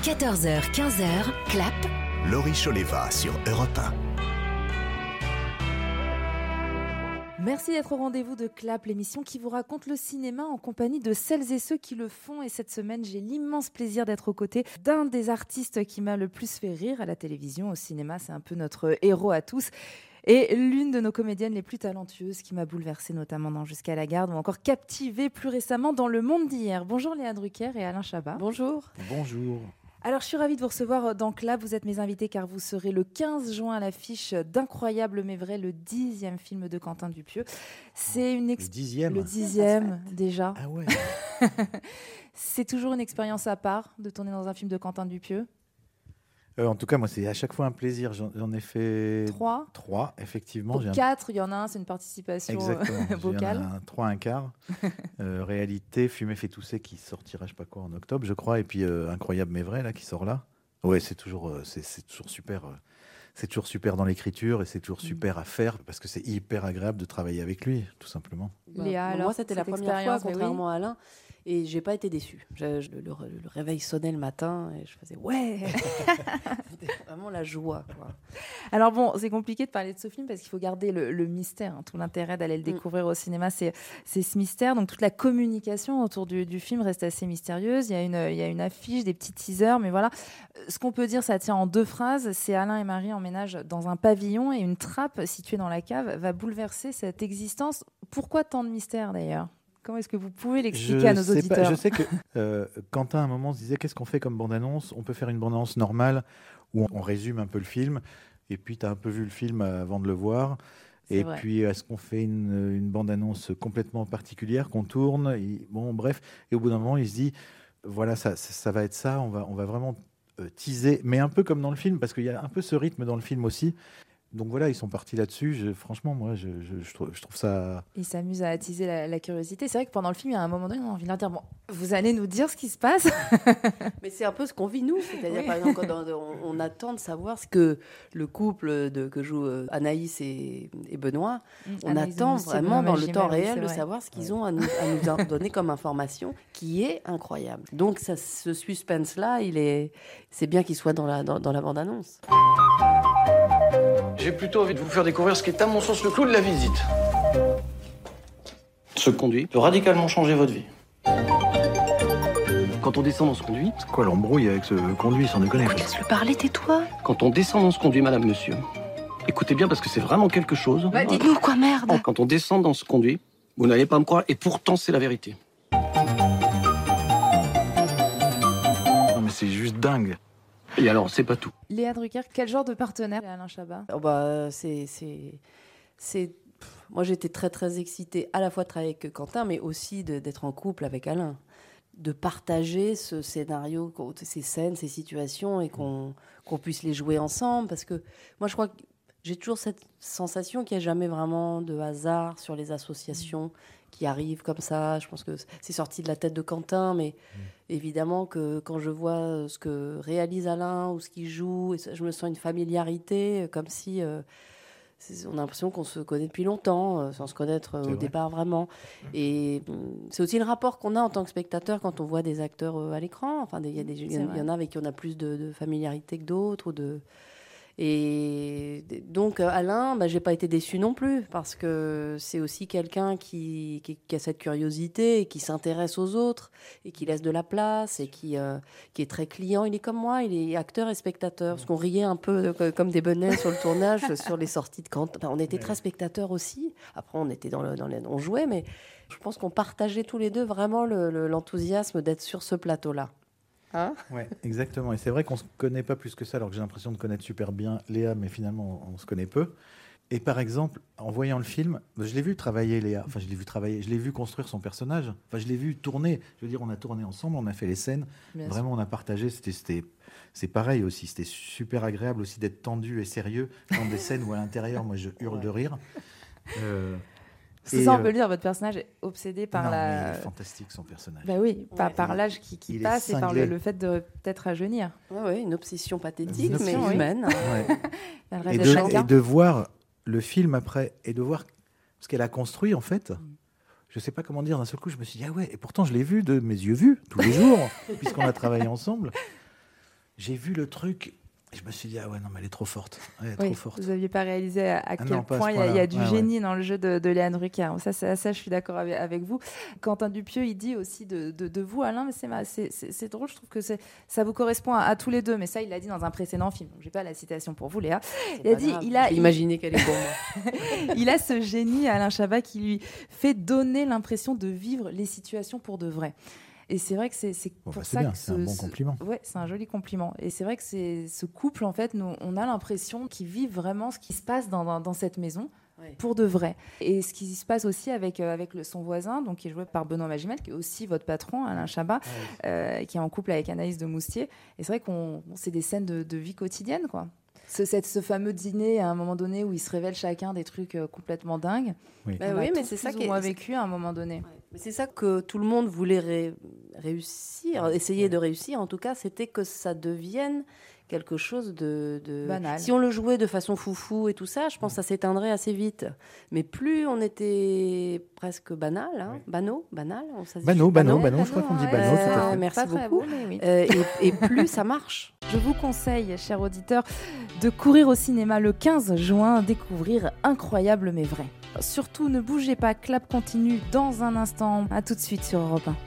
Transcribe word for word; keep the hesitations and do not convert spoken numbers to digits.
quatorze heures quinze, Clap. Laurie Choleva sur Europe un. Merci d'être au rendez-vous de Clap, l'émission qui vous raconte le cinéma en compagnie de celles et ceux qui le font. Et cette semaine, j'ai l'immense plaisir d'être aux côtés d'un des artistes qui m'a le plus fait rire à la télévision, au cinéma. C'est un peu notre héros à tous. Et l'une de nos comédiennes les plus talentueuses qui m'a bouleversée notamment dans Jusqu'à la garde ou encore captivée plus récemment dans Le Monde d'hier. Bonjour Léa Drucker et Alain Chabat. Bonjour. Bonjour. Alors, je suis ravie de vous recevoir dans Clap. Vous êtes mes invités car vous serez le quinze juin à l'affiche d'Incroyable mais vrai, le dixième film de Quentin Dupieux. C'est une ex- Le dixième Le dixième, déjà. Ah ouais. C'est toujours une expérience à part de tourner dans un film de Quentin Dupieux. Euh, en tout cas, moi, c'est à chaque fois un plaisir. J'en, j'en ai fait Trois. Trois, effectivement. Pour J'ai un- quatre, il y en a un, c'est une participation Exactement. euh, vocale. J'ai un, trois, un quart. Euh, réalité, Fumer fait tousser, qui sortira, je sais pas quoi, en octobre, je crois. Et puis euh, Incroyable mais vrai, là, qui sort là. Ouais, c'est toujours, euh, c'est, c'est toujours super. euh, c'est toujours super dans l'écriture et c'est toujours super à faire parce que c'est hyper agréable de travailler avec lui, tout simplement. Léa, alors, moi, c'était la cette première fois, expérience, mais contrairement à Alain, et j'ai pas été déçue. Je- je- le, le- le réveil sonnait le matin et je faisais ouais. C'était vraiment la joie, quoi. Alors bon, c'est compliqué de parler de ce film parce qu'il faut garder le, le mystère. hein. Tout l'intérêt d'aller le Mm. découvrir au cinéma, c'est, c'est ce mystère. Donc toute la communication autour du, du film reste assez mystérieuse. Il y a une, il y a une affiche, des petits teasers, mais voilà. Ce qu'on peut dire, ça tient en deux phrases. C'est Alain et Marie emménagent dans un pavillon et une trappe située dans la cave va bouleverser cette existence. Pourquoi tant de mystère d'ailleurs ? Comment est-ce que vous pouvez l'expliquer Je à nos sais pas- auditeurs ? Je sais que euh, Quentin, à un moment, se disait qu'est-ce qu'on fait comme bande-annonce ? On peut faire une bande-annonce normale où on, on résume un peu le film, et puis tu as un peu vu le film avant de le voir. C'est Et vrai. puis, est-ce qu'on fait une, une bande-annonce complètement particulière qu'on tourne ? Et, bon, bref. Et au bout d'un moment, il se dit voilà, ça, ça, ça va être ça, on va, on va vraiment euh, teaser, mais un peu comme dans le film, parce qu'il y a un peu ce rythme dans le film aussi. Donc voilà, ils sont partis là-dessus. Je, franchement, moi, je, je, je, trouve, je trouve ça. Ils s'amusent à attiser la, la curiosité. C'est vrai que pendant le film, il y a un moment donné, on a envie de leur dire bon, vous allez nous dire ce qui se passe. Mais c'est un peu ce qu'on vit nous, c'est-à-dire Oui. par exemple quand on, on- on attend de savoir ce que le couple de, que jouent euh, Anaïs et, et Benoît, on Anaïs attend Moussier, vraiment Benoît dans le temps Magimel, oui, réel c'est de vrai. savoir ce qu'ils ont à nous, à nous en donner comme information, qui est incroyable. Donc ça, ce suspense-là, il est, c'est bien qu'il soit dans la, dans, dans la bande-annonce. J'ai plutôt envie de vous faire découvrir ce qui est à mon sens le clou de la visite. Ce conduit peut radicalement changer votre vie. Quand on descend dans ce conduit, C'est quoi l'embrouille avec ce conduit, sans déconner quoi. Laisse-le parler, tais-toi. quand on descend dans ce conduit, madame, monsieur, écoutez bien parce que c'est vraiment quelque chose. Bah, dites-nous quoi, merde. Quand on descend dans ce conduit, vous n'allez pas me croire, et pourtant c'est la vérité. Non, mais c'est juste dingue. Et alors, c'est pas tout. Léa Drucker, quel genre de partenaire Alain Chabat ? Oh bah, c'est, c'est, c'est... pff, moi, j'étais très, très excitée à la fois de travailler avec Quentin, mais aussi de- d'être en couple avec Alain. De partager ce scénario, qu'on- ces scènes, ces situations, et qu'on, qu'on puisse les jouer ensemble. Parce que moi, je crois que j'ai toujours cette sensation qu'il n'y a jamais vraiment de hasard sur les associations qui arrivent comme ça. Je pense que c'est sorti de la tête de Quentin, mais évidemment que quand je vois ce que réalise Alain ou ce qu'il joue, et ça, je me sens une familiarité, comme si euh, c'est- on a l'impression qu'on se connaît depuis longtemps, euh, sans se connaître euh, C'est au vrai. départ vraiment. Et hum, c'est aussi le rapport qu'on a en tant que spectateur quand on voit des acteurs euh, à l'écran. Enfin, des- il y, a des- il y, C'est en- vrai. il y en a avec qui on a plus de, de familiarité que d'autres. Ou de... Et donc euh, Alain, bah, j'ai pas été déçue non plus, parce que c'est aussi quelqu'un qui, qui, qui a cette curiosité et qui s'intéresse aux autres et qui laisse de la place et qui, euh, qui est très client. Il est comme moi, il est acteur et spectateur, parce qu'on riait un peu euh, comme des benets sur le tournage, sur les sorties de Quentin. Enfin, on était très spectateurs aussi. Après, on était dans le, dans les, on jouait, mais je pense qu'on partageait tous les deux vraiment le- le- l'enthousiasme d'être sur ce plateau-là. Hein? Ouais, exactement. Et c'est vrai qu'on ne se connaît pas plus que ça, alors que j'ai l'impression de connaître super bien Léa, mais finalement, on, on se connaît peu. Et par exemple, en voyant le film, je l'ai vu travailler Léa. Enfin, je l'ai vu travailler. Je l'ai vu construire son personnage. Enfin, je l'ai vu tourner. Je veux dire, on a tourné ensemble, on a fait les scènes. Bien Vraiment, on a partagé. C'était, c'était, c'est pareil aussi. C'était super agréable aussi d'être tendu et sérieux dans des scènes où à l'intérieur, moi, je hurle de rire. Euh, C'est et, ça, on euh, peut le dire, votre personnage est obsédé par non, mais la... il est fantastique son personnage. Bah oui, par, Ouais. par l'âge qui, qui Il est passe et par le, cinglé. le fait de peut-être rajeunir. Ouais, ouais, une obsession pathétique, Une mais obsession, oui. humaine. Ouais. Elle et, rêve de, de chacun. et de voir le film après et de voir ce qu'elle a construit en fait. Je sais pas comment dire, d'un seul coup je me suis dit ah ouais, et pourtant je l'ai vu de mes yeux vus tous les jours puisqu'on a travaillé ensemble. j'ai vu le truc. Et je me suis dit, ah ouais, non, mais elle est trop forte. Elle est Oui, trop forte. vous n'aviez pas réalisé à, à Ah quel non, pas à ce point il y, a- il y a du point-là. Ouais, génie dans le jeu de, de Léane Rucker. Ça, ça, ça, je suis d'accord avec, avec vous. Quentin Dupieux, il dit aussi de, de, de vous, Alain, mais c'est, ma- c'est, c'est, c'est drôle, je trouve que c'est, ça vous correspond à, à tous les deux. Mais ça, il l'a dit dans un précédent film. Donc, je n'ai pas la citation pour vous, Léa. C'est Il a pas dit, grave. il a- J'ai il- imaginé qu'elle est pour moi. Il a ce génie, Alain Chabat, qui lui fait donner l'impression de vivre les situations pour de vrai. Et c'est vrai que c'est, c'est Bon, pour bah, c'est ça bien, que c'est un ce- bon ce- compliment. Ouais, c'est un joli compliment. Et c'est vrai que c'est ce couple, en fait, nous, on a l'impression qu'ils vivent vraiment ce qui se passe dans, dans, dans cette maison Ouais. pour de vrai. Et ce qui se passe aussi avec, euh, avec le, son voisin, donc qui est joué par Benoît Magimel, qui est aussi votre patron, Alain Chabat, euh, qui est en couple avec Anaïs de Moustier. Et c'est vrai qu'on bon, c'est des scènes de, de vie quotidienne, quoi. Ce, cette- ce fameux dîner à un moment donné où ils se révèlent chacun des trucs euh, complètement dingues. Oui. Bah On a oui, mais tous c'est ça plus ou qui est- moins vécu à un moment donné. Ouais. Mais c'est ça que tout le monde voulait ré- réussir, essayer de réussir. En tout cas, c'était que ça devienne quelque chose de, de- Banal. Si on le jouait de façon foufou et tout ça, je pense que ça s'éteindrait assez vite. Mais plus on était presque banal, hein, Oui. banaux, banal, on- ça se dit Bano, bano, banal. bano, je crois qu'on dit ouais, bano, tout à Euh, fait. merci Pas très beaucoup. beau, mais oui. Euh, et, et plus ça marche. Je vous conseille, chers auditeurs, de courir au cinéma le quinze juin, découvrir Incroyable mais vrai. Surtout, ne bougez pas, Clap continue dans un instant. À tout de suite sur Europe un.